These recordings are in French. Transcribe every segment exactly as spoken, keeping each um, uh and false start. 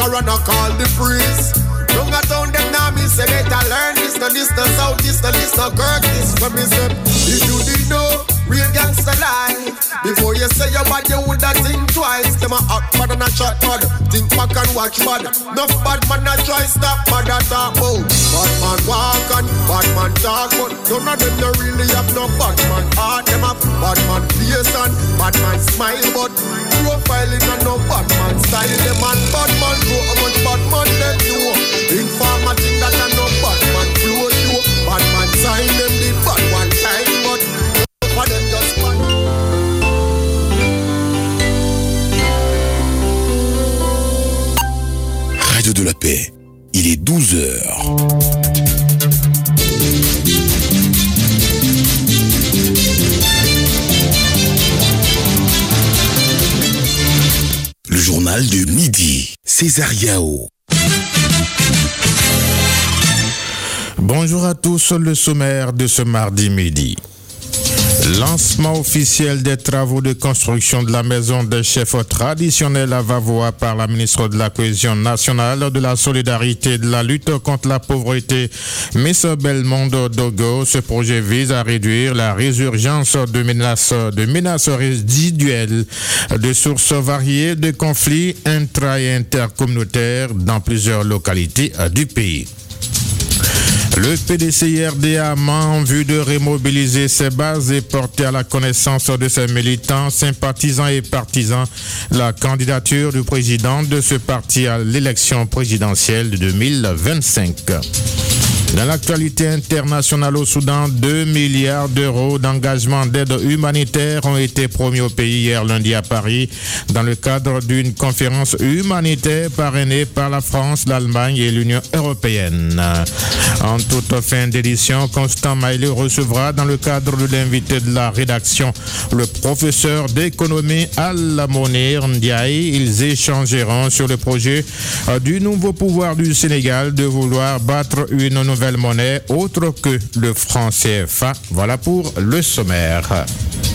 liquor and I call the priest. Don't go down them now, me say better learn this, no this, no south, this, no this, no kirk, this. When me say, if you did know, real gangster life. Before you say your bad, you woulda think twice. Them a hot bad and a shot bad. Think back and watch bad. Enough bad man a try stop bad a talk about. Bad man walk and bad man talk, but none of them don't really have no bad man heart. Them have bad man face and bad man smile, but profiling and no bad man style. Them and bad man grow how much bad man them do. Informer think that a no bad man flow you. Bad man sign them the bad one time, but for them just bad. Radio de la Paix, il est douze heures. Le journal de midi, César Yao. Bonjour à tous, le sommaire de ce mardi midi. Lancement officiel des travaux de construction de la maison des chefs traditionnels à Vavois par la ministre de la Cohésion nationale, de la solidarité et de la lutte contre la pauvreté, Miss Belmondo Dogo. Ce projet vise à réduire la résurgence de menaces, de menaces résiduelles, de sources variées de conflits intra- et intercommunautaires dans plusieurs localités du pays. Le P D C I R D A en vue de remobiliser ses bases et porter à la connaissance de ses militants, sympathisants et partisans la candidature du président de ce parti à l'élection présidentielle de deux mille vingt-cinq. Dans l'actualité internationale au Soudan, deux milliards d'euros d'engagement d'aide humanitaire ont été promis au pays hier lundi à Paris dans le cadre d'une conférence humanitaire parrainée par la France, l'Allemagne et l'Union européenne. En toute fin d'édition, Constant Maillé recevra dans le cadre de l'invité de la rédaction le professeur d'économie Al-Monir Ndiaye. Ils échangeront sur le projet du nouveau pouvoir du Sénégal de vouloir battre une nouvelle monnaie autre que le franc C F A. Voilà pour le sommaire.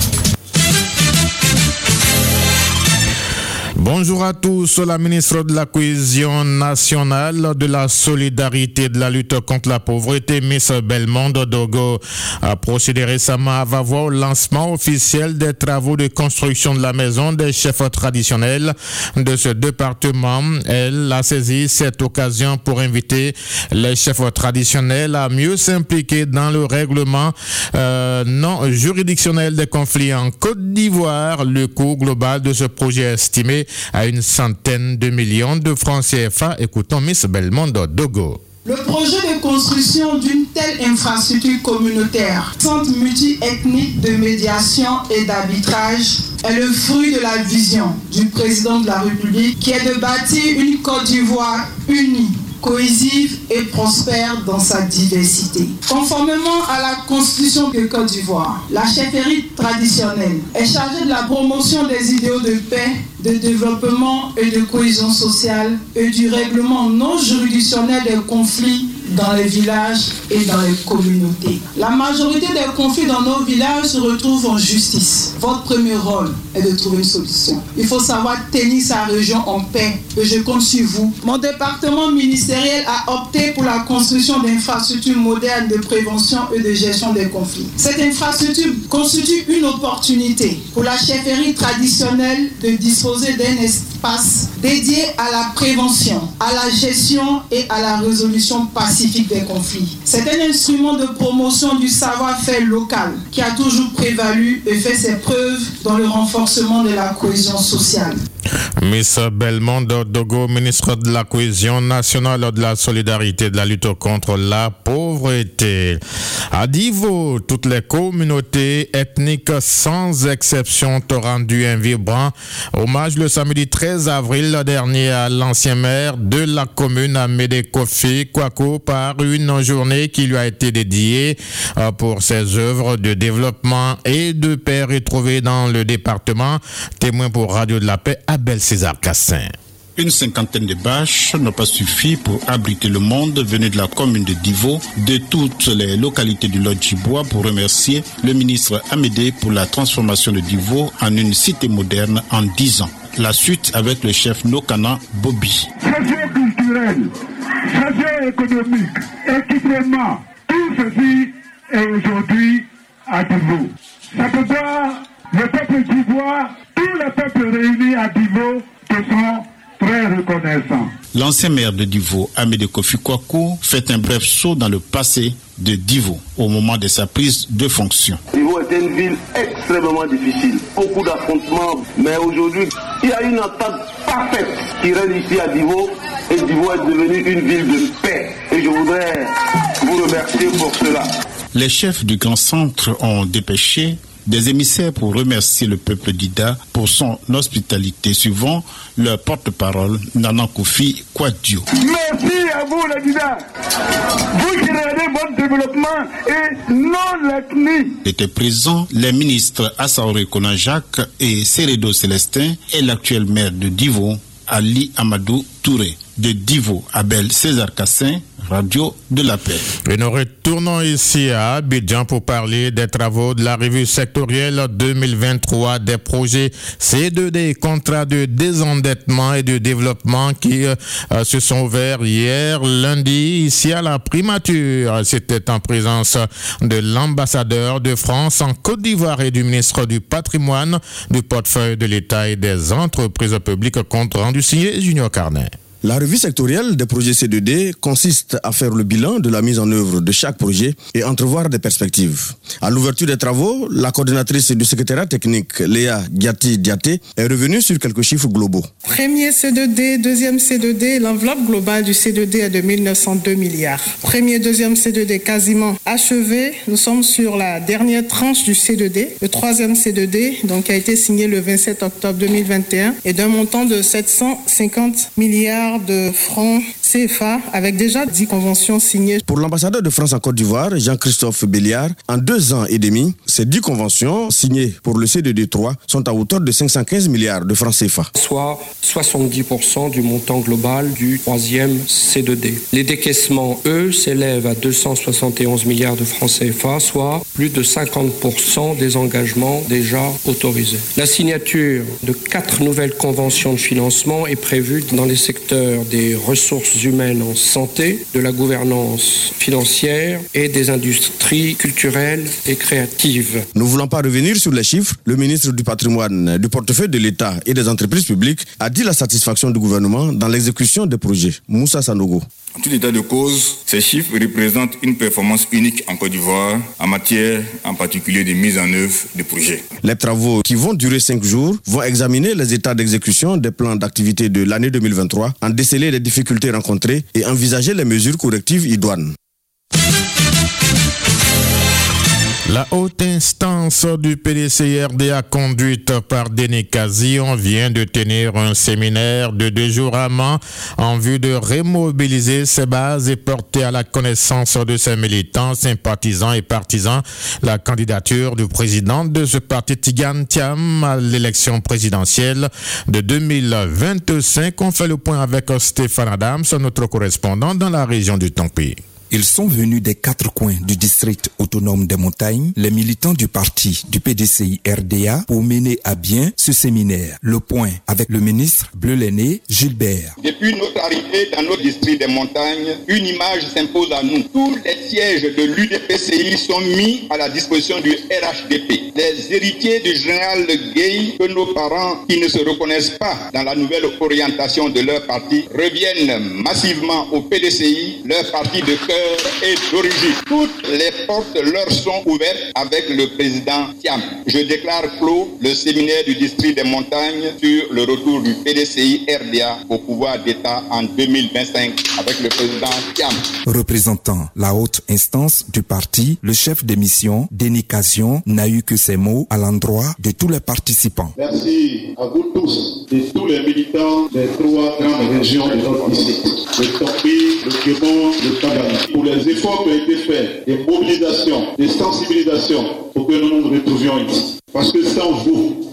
Bonjour à tous. La ministre de la Cohésion nationale, de la solidarité et de la lutte contre la pauvreté, Miss Belmondo Dogo, a procédé récemment à Vavois au lancement officiel des travaux de construction de la maison des chefs traditionnels de ce département. Elle a saisi cette occasion pour inviter les chefs traditionnels à mieux s'impliquer dans le règlement euh, non juridictionnel des conflits en Côte d'Ivoire. Le coût global de ce projet est estimé à une centaine de millions de francs C F A. Écoutons Miss Belmondo Dogo. Le projet de construction d'une telle infrastructure communautaire, centre multi-ethnique de médiation et d'arbitrage, est le fruit de la vision du président de la République qui est de bâtir une Côte d'Ivoire unie, cohésive et prospère dans sa diversité. Conformément à la Constitution de Côte d'Ivoire, la chefferie traditionnelle est chargée de la promotion des idéaux de paix, de développement et de cohésion sociale et du règlement non juridictionnel des conflits dans les villages et dans les communautés. La majorité des conflits dans nos villages se retrouvent en justice. Votre premier rôle est de trouver une solution. Il faut savoir tenir sa région en paix et je compte sur vous. Mon département ministériel a opté pour la construction d'infrastructures modernes de prévention et de gestion des conflits. Cette infrastructure constitue une opportunité pour la chefferie traditionnelle de disposer d'un espace dédié à la prévention, à la gestion et à la résolution pacifique des conflits. C'est un instrument de promotion du savoir-faire local qui a toujours prévalu et fait ses preuves dans le renforcement de la cohésion sociale. Miss Belmondo Dogo, ministre de la Cohésion nationale, de la solidarité et de la lutte contre la pauvreté. À Divo, toutes les communautés ethniques sans exception ont rendu un vibrant hommage le samedi treize avril dernier à l'ancien maire de la commune, Amédée Kofi Kwaku, par une journée qui lui a été dédiée pour ses œuvres de développement et de paix retrouvées dans le département. Témoin pour Radio de la Paix, Abel César Cassin. Une cinquantaine de bâches n'ont pas suffi pour abriter le monde venu de la commune de Divo, de toutes les localités du Lodjibois, pour remercier le ministre Amédée pour la transformation de Divo en une cité moderne en dix ans. La suite avec le chef Nokana Bobby. Socio-culturel, socio-économique, équipement, tout ceci est aujourd'hui à Divo. Ça peut voir le peuple d'ivoire, tous les peuples réunis à Divo te sont très reconnaissants. L'ancien maire de Divo, Amédée Kofi Kwaku, fait un bref saut dans le passé de Divo au moment de sa prise de fonction. Divo était une ville extrêmement difficile, beaucoup d'affrontements, mais aujourd'hui, il y a une entente parfaite qui règne ici à Divo, et Divo est devenue une ville de paix. Et je voudrais vous remercier pour cela. Les chefs du grand centre ont dépêché des émissaires pour remercier le peuple d'Ida pour son hospitalité, suivant leur porte-parole, Nana Kofi Kwadjo. Merci à vous, les Dida. Vous qui regardez votre développement et non l'ethnie. Étaient présents les ministres Assaoré Kona Jacques et Seredo Célestin et l'actuel maire de Divo, Ali Amadou Touré. De Divo, Abel César Cassin, Radio de la Paix. Et nous retournons ici à Abidjan pour parler des travaux de la revue sectorielle deux mille vingt-trois des projets C deux D, contrats de désendettement et de développement qui euh, se sont ouverts hier lundi ici à la primature. C'était en présence de l'ambassadeur de France en Côte d'Ivoire et du ministre du patrimoine, du portefeuille de l'État et des entreprises publiques, compte rendu signé Junior Carnet. La revue sectorielle des projets C deux D consiste à faire le bilan de la mise en œuvre de chaque projet et entrevoir des perspectives. À l'ouverture des travaux, la coordinatrice du secrétariat technique, Léa Diati-Diaté, est revenue sur quelques chiffres globaux. Premier C deux D, deuxième C deux D, l'enveloppe globale du C deux D est de mille neuf cent deux milliards. Premier, deuxième C deux D quasiment achevé. Nous sommes sur la dernière tranche du C deux D. Le troisième C deux D, donc, a été signé le vingt-sept octobre deux mille vingt et un et d'un montant de sept cent cinquante milliards de francs C F A avec déjà dix conventions signées. Pour l'ambassadeur de France en Côte d'Ivoire, Jean-Christophe Béliard, en deux ans et demi, ces dix conventions signées pour le C deux D trois sont à hauteur de cinq cent quinze milliards de francs C F A. Soit soixante-dix pour cent du montant global du troisième C deux D. Les décaissements, eux, s'élèvent à deux cent soixante et onze milliards de francs C F A, soit plus de cinquante pour cent des engagements déjà autorisés. La signature de quatre nouvelles conventions de financement est prévue dans les secteurs des ressources humaines en santé, de la gouvernance financière et des industries culturelles et créatives. Ne voulant pas revenir sur les chiffres, le ministre du patrimoine, du portefeuille de l'État et des entreprises publiques a dit la satisfaction du gouvernement dans l'exécution des projets. Moussa Sanogo. En tout état de cause, ces chiffres représentent une performance unique en Côte d'Ivoire en matière en particulier de mise en œuvre des projets. Les travaux qui vont durer cinq jours vont examiner les états d'exécution des plans d'activité de l'année deux mille vingt-trois, en déceler les difficultés rencontrées et envisager les mesures correctives idoines. La haute instance du P D C I R D A conduite par Denis Kazion vient de tenir un séminaire de deux jours à Mans en vue de remobiliser ses bases et porter à la connaissance de ses militants, sympathisants et partisans la candidature du président de ce parti Tigane Thiam à l'élection présidentielle de deux mille vingt-cinq. On fait le point avec Stéphane Adams, notre correspondant dans la région du Tampi. Ils sont venus des quatre coins du district autonome des montagnes, les militants du parti du P D C I R D A, pour mener à bien ce séminaire. Le point avec le ministre Bleu-L'aîné, Gilbert. Depuis notre arrivée dans notre district des montagnes, une image s'impose à nous. Tous les sièges de l'U D P C I sont mis à la disposition du R H D P. Les héritiers du général Gueye, que nos parents qui ne se reconnaissent pas dans la nouvelle orientation de leur parti, reviennent massivement au P D C I, leur parti de cœur et d'origine. Toutes les portes leur sont ouvertes avec le président Thiam. Je déclare clos le séminaire du district des montagnes sur le retour du P D C I R D A au pouvoir d'État en deux mille vingt-cinq avec le président Thiam. Représentant la haute instance du parti, le chef de mission, Denis Kazion, n'a eu que ces mots à l'endroit de tous les participants. Merci à vous tous et tous les militants des trois grandes régions de notre district, le Tampi, le Gabon, le Tabani, pour les efforts qui ont été faits, des mobilisations, des sensibilisations, pour que nous nous retrouvions ici. Parce que sans vous,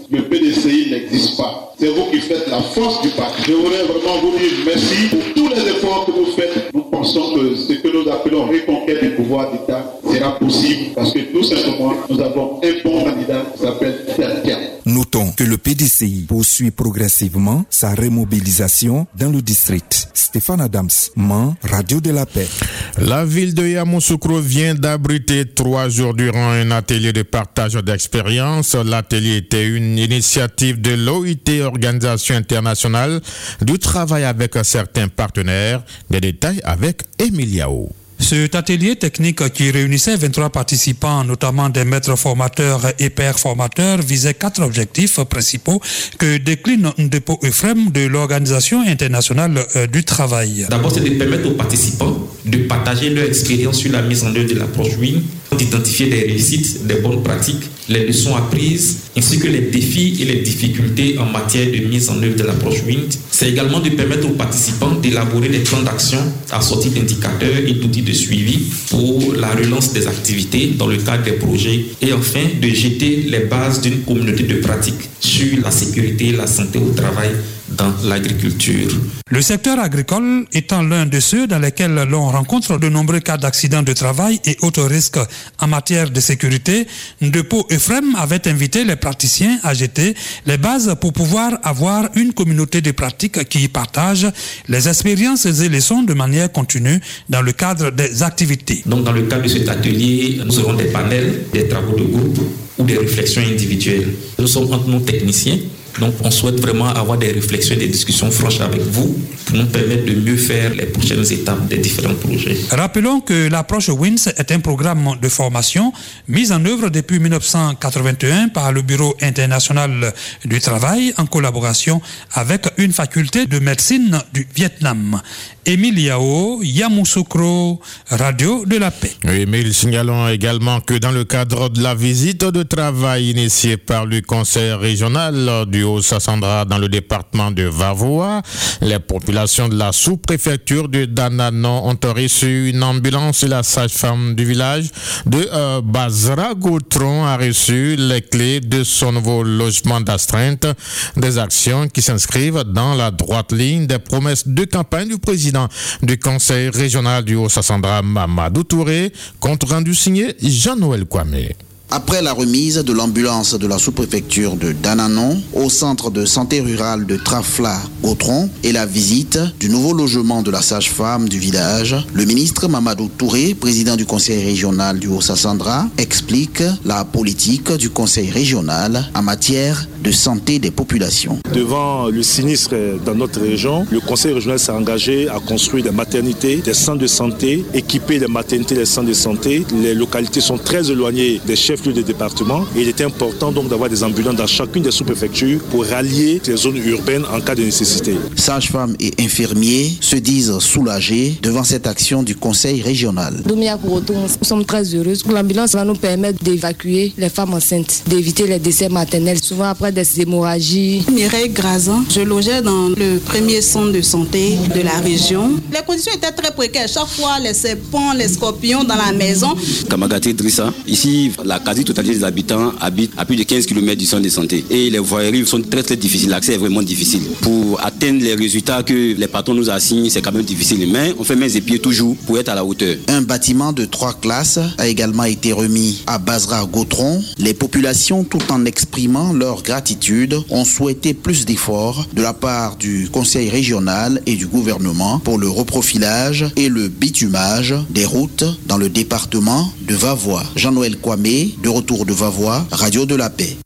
le P D C I n'existe pas. C'est vous qui faites la force du parti. Je voudrais vraiment vous dire merci pour tous les efforts que vous faites. Nous pensons que ce que nous appelons reconquête du pouvoir d'État sera possible parce que tout simplement, nous avons un bon candidat qui s'appelle Tertian. Notons que le P D C I poursuit progressivement sa remobilisation dans le district. Stéphane Adams, Mans, Radio de la Paix. La ville de Yamoussoukro vient d'abriter trois jours durant un atelier de partage d'expérience. L'atelier était une initiative de l'O I T, Organisation internationale du travail, avec certains partenaires. Des détails avec Emiliao. Cet atelier technique qui réunissait vingt-trois participants, notamment des maîtres formateurs et pairs formateurs, visait quatre objectifs principaux que décline Ndepo Euphrem de l'Organisation internationale du travail. D'abord, c'est de permettre aux participants de partager leur expérience sur la mise en œuvre de l'approche WIN, d'identifier des réussites, des bonnes pratiques, les leçons apprises, ainsi que les défis et les difficultés en matière de mise en œuvre de l'approche WIN. C'est également de permettre aux participants d'élaborer des plans d'action assortis d'indicateurs et d'outils de suivi pour la relance des activités dans le cadre des projets et enfin de jeter les bases d'une communauté de pratiques sur la sécurité et la santé au travail dans l'agriculture. Le secteur agricole étant l'un de ceux dans lesquels l'on rencontre de nombreux cas d'accidents de travail et autres risques en matière de sécurité, Ndepo Euphrem avait invité les praticiens à jeter les bases pour pouvoir avoir une communauté de pratiques qui partagent les expériences et leçons de manière continue dans le cadre des activités. Donc dans le cadre de cet atelier, nous aurons des panels, des travaux de groupe ou des réflexions individuelles. Nous sommes entre nous techniciens. Donc, on souhaite vraiment avoir des réflexions et des discussions franches avec vous pour nous permettre de mieux faire les prochaines étapes des différents projets. Rappelons que l'approche WINS est un programme de formation mis en œuvre depuis mille neuf cent quatre-vingt-un par le Bureau international du travail en collaboration avec une faculté de médecine du Vietnam. Émile Yao, Yamoussoukro, Radio de la Paix. Émile, signalons également que dans le cadre de la visite de travail initiée par le conseil régional du Haut-Sassandra dans le département de Vavoa, les populations de la sous-préfecture de Dananon ont reçu une ambulance et la sage-femme du village de euh, Bazra Gautron a reçu les clés de son nouveau logement d'astreinte, des actions qui s'inscrivent dans la droite ligne des promesses de campagne du président du conseil régional du Haut-Sassandra, Mamadou Touré, compte rendu signé Jean-Noël Kwame. Après la remise de l'ambulance de la sous-préfecture de Dananon au centre de santé rural de Trafla-Gautron et la visite du nouveau logement de la sage-femme du village, le ministre Mamadou Touré, président du conseil régional du Haut-Sassandra, explique la politique du conseil régional en matière de santé des populations. Devant le sinistre dans notre région, le conseil régional s'est engagé à construire des maternités, des centres de santé, équiper les maternités, les centres de santé. Les localités sont très éloignées des chefs des départements et il est important donc d'avoir des ambulances dans chacune des sous-préfectures pour rallier les zones urbaines en cas de nécessité. Sages-femmes et infirmiers se disent soulagés devant cette action du conseil régional. Nous sommes très heureux. L'ambulance va nous permettre d'évacuer les femmes enceintes, d'éviter les décès maternels, souvent après des hémorragies. Mireille Grazan, je logeais dans le premier centre de santé de la région. Les conditions étaient très précaires. Chaque fois, les serpents, les scorpions dans la maison. Kamagati Drissa, ici, la quasi-totalité des habitants habitent à plus de quinze kilomètres du centre de santé. Et les voiries sont très très difficiles. L'accès est vraiment difficile. Pour atteindre les résultats que les patrons nous assignent, c'est quand même difficile. Mais on fait mains et pieds toujours pour être à la hauteur. Un bâtiment de trois classes a également été remis à Bazra Gautron. Les populations, tout en exprimant leur gratitude, ont souhaité plus d'efforts de la part du conseil régional et du gouvernement pour le reprofilage et le bitumage des routes dans le département de Vavoa. Jean-Noël Kwame, de retour de Vavoa, Radio de la Paix.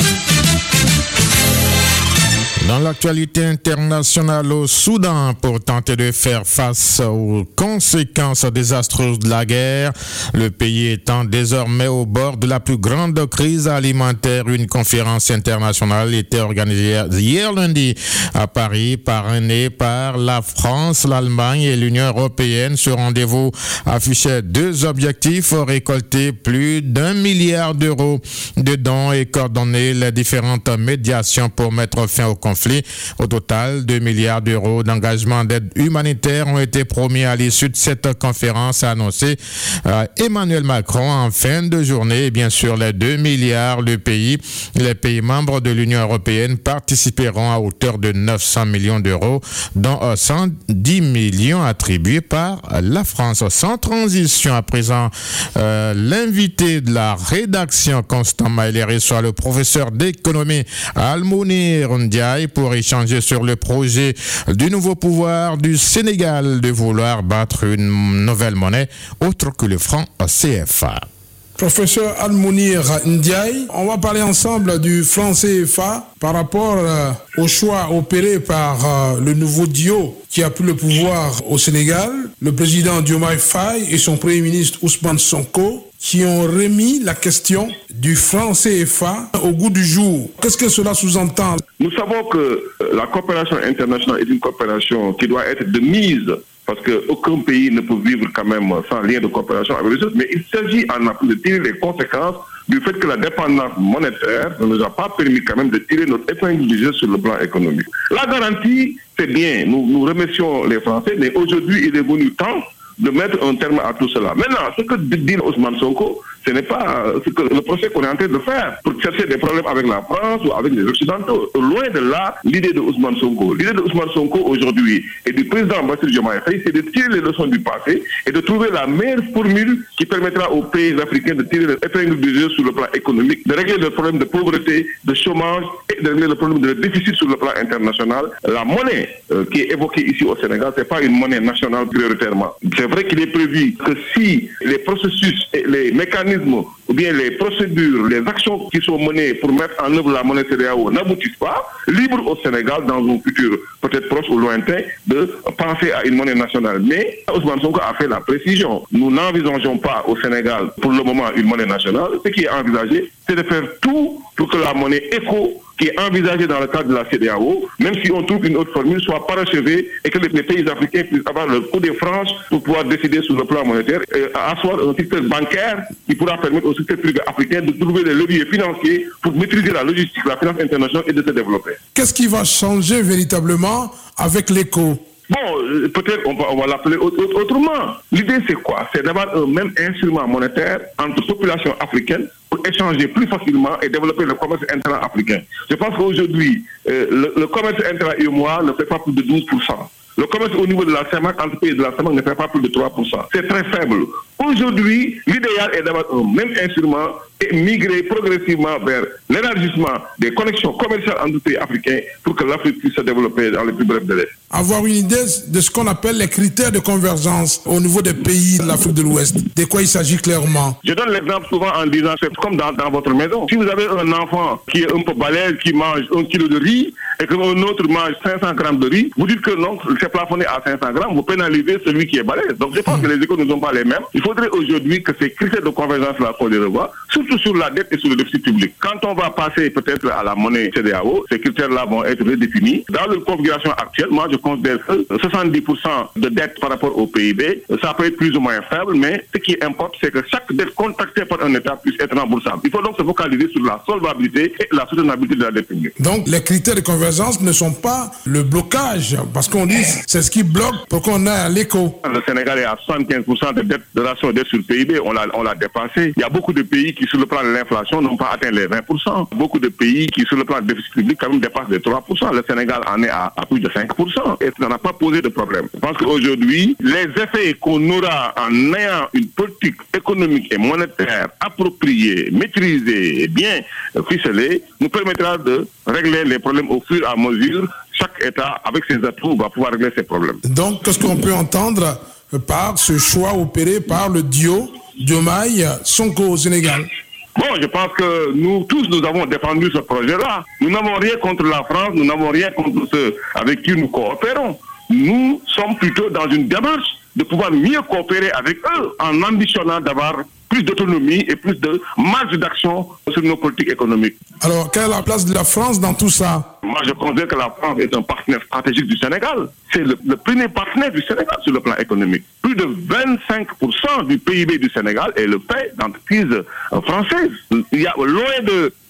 Dans l'actualité internationale au Soudan, pour tenter de faire face aux conséquences désastreuses de la guerre, le pays étant désormais au bord de la plus grande crise alimentaire, une conférence internationale était organisée hier lundi à Paris, parrainée par la France, l'Allemagne et l'Union européenne. Ce rendez-vous affichait deux objectifs: récolter plus d'un milliard d'euros de dons et coordonner les différentes médiations pour mettre fin aux conflits conflit. Au total, deux milliards d'euros d'engagement d'aide humanitaire ont été promis à l'issue de cette conférence, a annoncé euh, Emmanuel Macron en fin de journée. Et bien sûr, les deux milliards, le pays, les pays membres de l'Union européenne participeront à hauteur de neuf cents millions d'euros, dont cent dix millions attribués par la France. Sans transition, à présent, euh, l'invité de la rédaction, Constant Maëlé, reçoit le professeur d'économie Almounir Ndiaye pour échanger sur le projet du nouveau pouvoir du Sénégal de vouloir battre une nouvelle monnaie autre que le franc C F A. Professeur Almounir Ndiaye, on va parler ensemble du franc C F A par rapport euh, au choix opéré par euh, le nouveau D I O qui a pris le pouvoir au Sénégal, le président Diomaye Faye et son premier ministre Ousmane Sonko, qui ont remis la question du franc C F A au goût du jour. Qu'est-ce que cela sous-entend? Nous savons que la coopération internationale est une coopération qui doit être de mise, parce qu'aucun pays ne peut vivre quand même sans lien de coopération avec les autres, mais il s'agit en appui de tirer les conséquences du fait que la dépendance monétaire ne nous a pas permis quand même de tirer notre épingle du jeu sur le plan économique. La garantie, c'est bien, nous, nous remercions les Français, mais aujourd'hui, il est venu temps de mettre un terme à tout cela. Maintenant, ce que dit Ousmane Sonko, ce n'est pas ce que le procès qu'on est en train de faire pour chercher des problèmes avec la France ou avec les Occidentaux. Loin de là, l'idée de Ousmane Sonko. L'idée de Ousmane Sonko aujourd'hui et du président Bassirou Diomaye Faye, c'est de tirer les leçons du passé et de trouver la meilleure formule qui permettra aux pays africains de tirer l'épingle du jeu sur le plan économique, de régler le problème de pauvreté, de chômage et de régler le problème de déficit sur le plan international. La monnaie euh, qui est évoquée ici au Sénégal, ce n'est pas une monnaie nationale prioritairement. C'est vrai qu'il est prévu que si les processus et les mécanismes ou bien les procédures, les actions qui sont menées pour mettre en œuvre la monnaie C E D E A O n'aboutissent pas, libre au Sénégal, dans un futur peut-être proche ou lointain, de penser à une monnaie nationale. Mais Ousmane Sonko a fait la précision. Nous n'envisageons pas au Sénégal pour le moment une monnaie nationale. Ce qui est envisagé, c'est de faire tout pour que la monnaie éco qui est envisagée dans le cadre de la C E D E A O, même si on trouve une autre formule, soit parachevée et que les, les pays africains puissent avoir le coup des franges pour pouvoir décider sur le plan monétaire et asseoir un système bancaire qui pourra permettre au système privé africain de trouver des leviers financiers pour maîtriser la logistique, la finance internationale et de se développer. Qu'est-ce qui va changer véritablement avec l'éco? Bon, peut-être on va, on va l'appeler autrement. L'idée, c'est quoi? C'est d'avoir un même instrument monétaire entre populations africaines pour échanger plus facilement et développer le commerce intra-africain. Je pense qu'aujourd'hui, euh, le, le commerce intra-U M O A ne fait pas plus de douze pour cent. Le commerce au niveau de la CEMAC, entre pays de la CEMAC, ne fait pas plus de trois pour cent. C'est très faible. Aujourd'hui, l'idéal est d'avoir un même instrument et migrer progressivement vers l'élargissement des connexions commerciales entre pays africains pour que l'Afrique puisse se développer dans les plus brefs délais. Avoir une idée de ce qu'on appelle les critères de convergence au niveau des pays de l'Afrique de l'Ouest. De quoi il s'agit clairement? Je donne l'exemple souvent en disant, c'est comme dans, dans votre maison. Si vous avez un enfant qui est un peu balèze, qui mange un kilo de riz, et qu'un autre mange cinq cents grammes de riz, vous dites que non, c'est plafonné à cinq cents grammes, vous pénalisez celui qui est balèze. Donc je pense que les échos ne sont pas les mêmes. Il faudrait aujourd'hui que ces critères de convergence-là, qu'on les revoie, surtout sur la dette et sur le déficit public. Quand on va passer peut-être à la monnaie C E D E A O, ces critères-là vont être redéfinis. Dans la configuration actuelle, moi je considère que soixante-dix pour cent de dette par rapport au P I B, ça peut être plus ou moins faible, mais ce qui importe, c'est que chaque dette contractée par un État puisse être remboursable. Il faut donc se focaliser sur la solvabilité et la soutenabilité de la dette publique. Donc les critères de convergence ne sont pas le blocage, parce qu'on dit c'est ce qui bloque pour qu'on ait à l'éco. Le Sénégal est à soixante-quinze pour cent de dette, de ratio de dette sur le P I B, on l'a, on l'a dépassé. Il y a beaucoup de pays qui, sur le plan de l'inflation, n'ont pas atteint les vingt pour cent. Beaucoup de pays qui, sur le plan de déficit public, quand même dépassent les trois pour cent. Le Sénégal en est à, à plus de cinq pour cent et ça n'a pas posé de problème. Je pense qu'aujourd'hui, les effets qu'on aura en ayant une politique économique et monétaire appropriée, maîtrisée et bien ficelée, nous permettra de régler les problèmes au fur et à mesure. Chaque État, avec ses atouts, va pouvoir régler ses problèmes. Donc, qu'est-ce qu'on peut entendre par ce choix opéré par le D I O Diomaye Sonko au Sénégal? Bon, je pense que nous tous, nous avons défendu ce projet-là. Nous n'avons rien contre la France, nous n'avons rien contre ceux avec qui nous coopérons. Nous sommes plutôt dans une démarche de pouvoir mieux coopérer avec eux en ambitionnant d'avoir plus d'autonomie et plus de marge d'action sur nos politiques économiques. Alors, quelle est la place de la France dans tout ça? Moi, je considère que la France est un partenaire stratégique du Sénégal. C'est le, le premier partenaire du Sénégal sur le plan économique. Plus de vingt-cinq pour cent du P I B du Sénégal est le fait d'entreprises françaises. Il y a loin de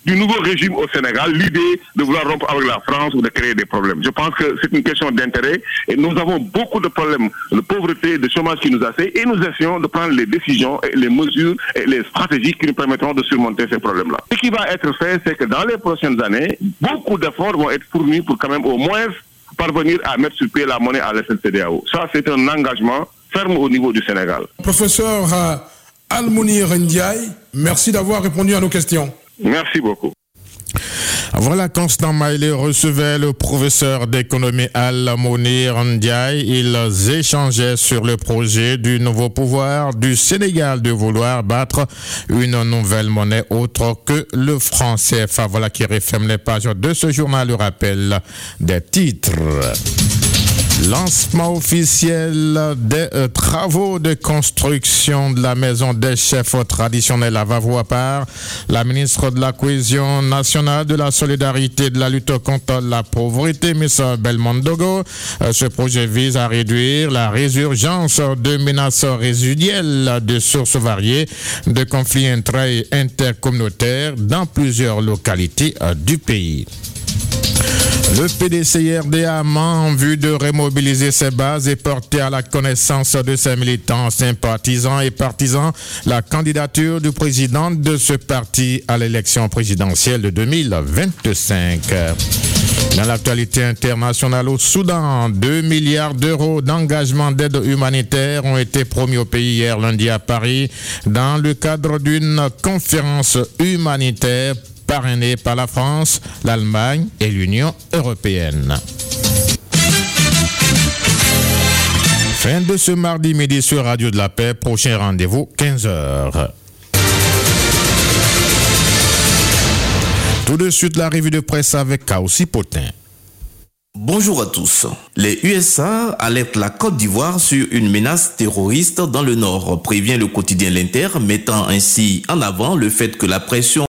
du nouveau régime au Sénégal l'idée de vouloir rompre avec la France ou de créer des problèmes. Je pense que c'est une question d'intérêt et nous avons beaucoup de problèmes de pauvreté, de chômage qui nous assaille et nous essayons de prendre les décisions et les mesures et les stratégies qui nous permettront de surmonter ces problèmes-là. Ce qui va être fait, c'est que dans les prochaines années, beaucoup d'efforts vont être fournis pour quand même au moins parvenir à mettre sur pied la monnaie à l'échelle C E D E A O. Ça, c'est un engagement ferme au niveau du Sénégal. Professeur euh, Al-Mounir Ndiaye, merci d'avoir répondu à nos questions. Merci beaucoup. Voilà, Constant Maïlé recevait le professeur d'économie Al-Mounir Ndiaye. Ils échangeaient sur le projet du nouveau pouvoir du Sénégal de vouloir battre une nouvelle monnaie autre que le franc C F A. Voilà qui referme les pages de ce journal. Le rappel des titres. Lancement officiel des euh, travaux de construction de la maison des chefs traditionnels à Vavoua par la ministre de la Cohésion nationale, de la solidarité et de la lutte contre la pauvreté, Miss Belmondogo. Euh, ce projet vise à réduire la résurgence de menaces résiduelles de sources variées de conflits intra- et intercommunautaires dans plusieurs localités euh, du pays. Le P D C I R D A, en vue de remobiliser ses bases et porter à la connaissance de ses militants, sympathisants et partisans la candidature du président de ce parti à l'élection présidentielle de deux mille vingt-cinq. Dans l'actualité internationale, au Soudan, deux milliards d'euros d'engagement d'aide humanitaire ont été promis au pays hier lundi à Paris dans le cadre d'une conférence humanitaire parrainé par la France, l'Allemagne et l'Union européenne. Fin de ce mardi midi sur Radio de la Paix. Prochain rendez-vous, quinze heures. Tout de suite, la revue de presse avec Kaosi Potin. Bonjour à tous. Les U S A alertent la Côte d'Ivoire sur une menace terroriste dans le Nord, prévient le quotidien L'Inter, mettant ainsi en avant le fait que la pression